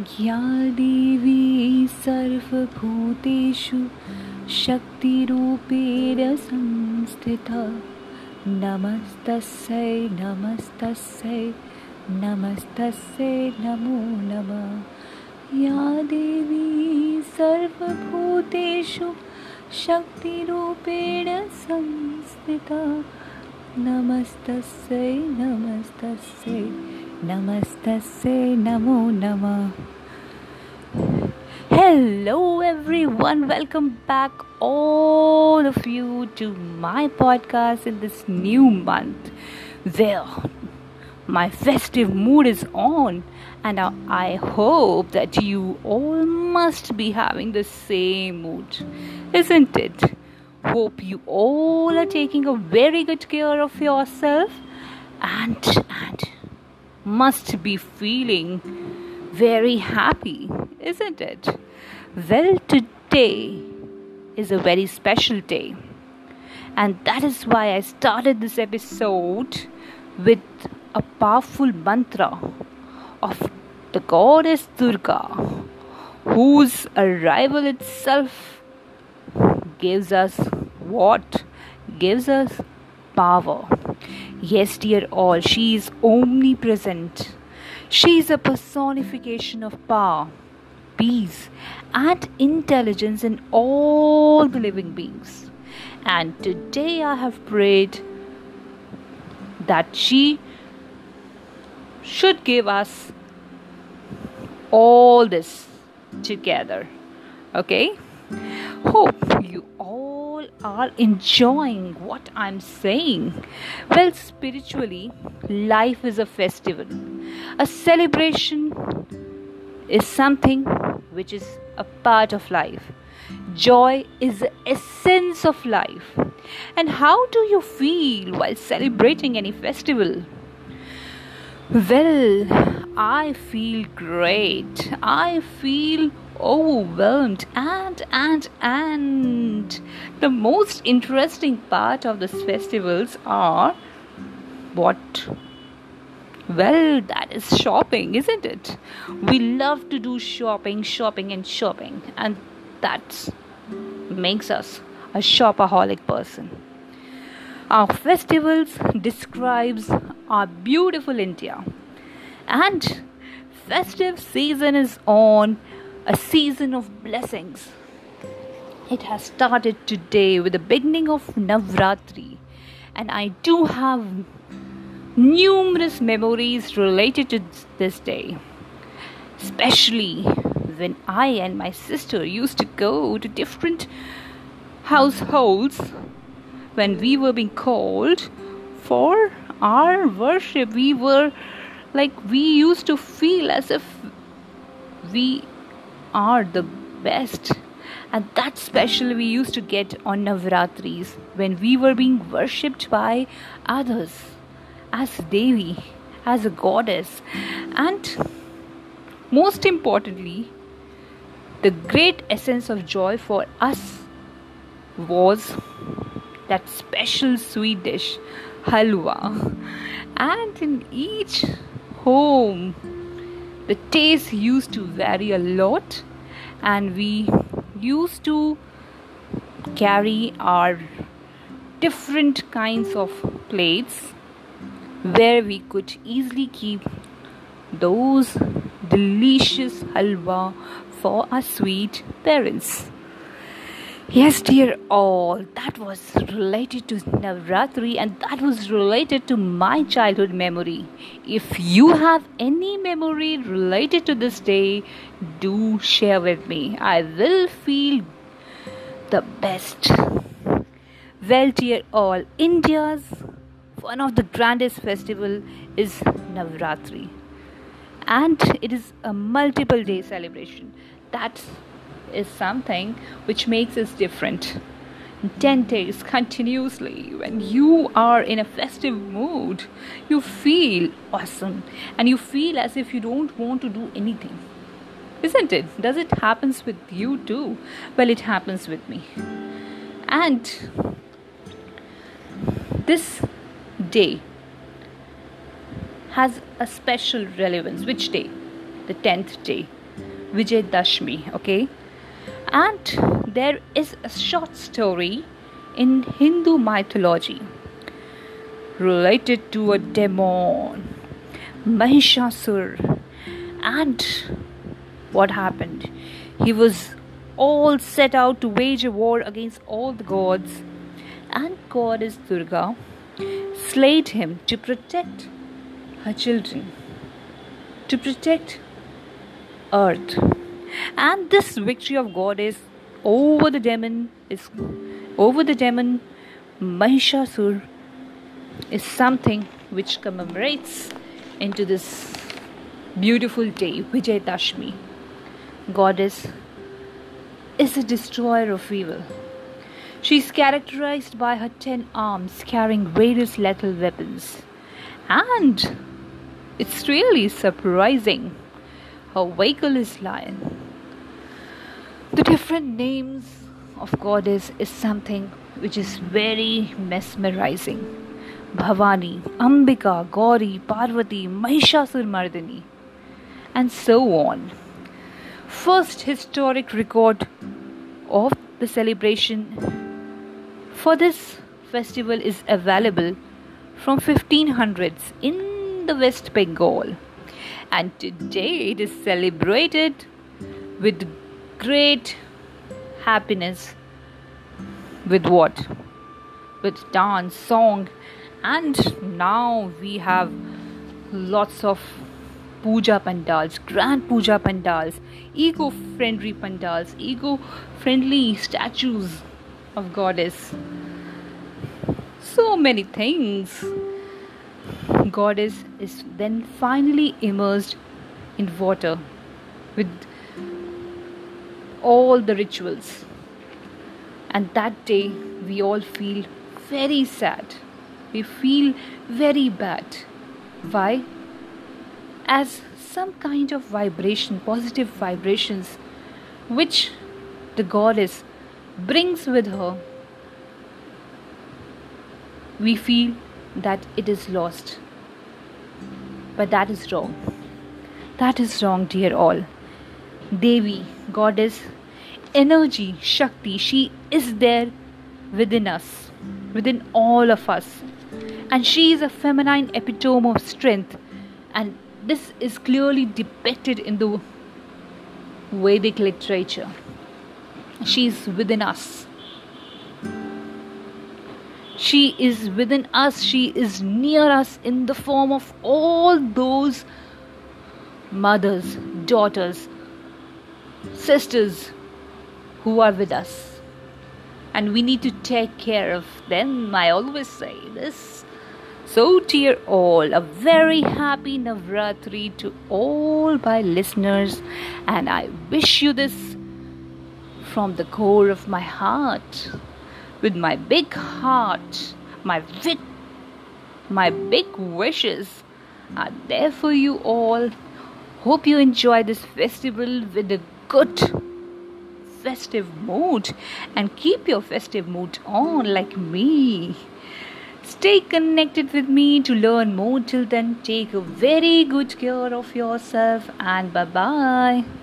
या देवी सर्वभूतेषु शक्तिरूपेण संस्थिता नमस्तस्यै नमस्तस्यै नमस्तस्यै नमो नमः। या देवी सर्वभूतेषु शक्तिरूपेण संस्थिता नमस्तस्यै नमस्तस्यै नमस्तस्यै नमो नमः। Hello everyone, welcome back all of you to my podcast in this new month where my festive mood is on, and I hope that you all must be having the same mood, isn't it? Hope you all are taking a very good care of yourself and must be feeling very happy, isn't it? Well, today is a very special day, and that is why I started this episode with a powerful mantra of the goddess Durga, whose arrival itself gives us what? Gives us power. Yes, dear all, she is omnipresent. She is a personification of power, peace, and intelligence in all the living beings. And today I have prayed that she should give us all this together. Okay? Hope you all are enjoying what I'm saying. Well, spiritually, life is a festival. A celebration is something which is a part of life. Joy is the essence of life. And how do you feel while celebrating any festival? Well, I feel great. I feel overwhelmed and the most interesting part of these festivals are what? Well, that is shopping, isn't it? We love to do shopping, and that makes us a shopaholic person. Our festivals describes our beautiful India, and festive season is on, a season of blessings. It has started today with the beginning of Navratri, and I do have numerous memories related to this day, especially when I and my sister used to go to different households when we were being called for our worship. We used to feel as if we are the best, and that special we used to get on Navratris when we were being worshipped by others as Devi, as a goddess. And most importantly, the great essence of joy for us was that special sweet dish, halwa. And in each home, the taste used to vary a lot, and we used to carry our different kinds of plates where we could easily keep those delicious halwa for our sweet parents. Yes, dear all, that was related to Navratri, and that was related to my childhood memory. If you have any memory related to this day, do share with me. I will feel the best. Well, dear all, India's one of the grandest festival is Navratri, and it is a multiple day celebration. That is something which makes us different. 10 days continuously, when you are in a festive mood, you feel awesome, and you feel as if you don't want to do anything, isn't it? Does it happens with you too? Well, it happens with me. And this day has a special relevance. Which day? The 10th day. Vijayadashmi, okay? And there is a short story in Hindu mythology related to a demon, Mahishasur. And what happened? He was all set out to wage a war against all the gods, and goddess Durga slayed him to protect her children, to protect earth. And this victory of goddess over the demon Mahishasur is something which commemorates into this beautiful day, Vijayadashmi. Goddess is a destroyer of evil. She is characterized by her 10 arms carrying various lethal weapons. And it's really surprising. Her vehicle is lion. The different names of goddess is something which is very mesmerizing. Bhavani, Ambika, Gauri, Parvati, Mahishasur Mardini, and so on. First historic record of the celebration for this festival is available from 1500s in the West Bengal, and today it is celebrated with great happiness. With what? With dance, song, and now we have lots of puja pandals, grand puja pandals, eco-friendly statues of goddess. So many things. Goddess is then finally immersed in water with all the rituals. And that day we all feel very sad. We feel very bad. Why? As some kind of vibration, positive vibrations, which the goddess brings with her, we feel that it is lost. But that is wrong. That is wrong, dear all. Devi, goddess, energy, Shakti, she is there within us, within all of us. And she is a feminine epitome of strength. And this is clearly depicted in the Vedic literature. She is within us. She is within us. She is near us in the form of all those mothers, daughters, sisters who are with us. And we need to take care of them. I always say this. So, dear all, a very happy Navratri to all my listeners, and I wish you this from the core of my heart, with my big heart. My big wishes are there for you all. Hope you enjoy this festival with a good festive mood, and keep your festive mood on like me. Stay connected with me to learn more. Till then, take a very good care of yourself, and bye bye.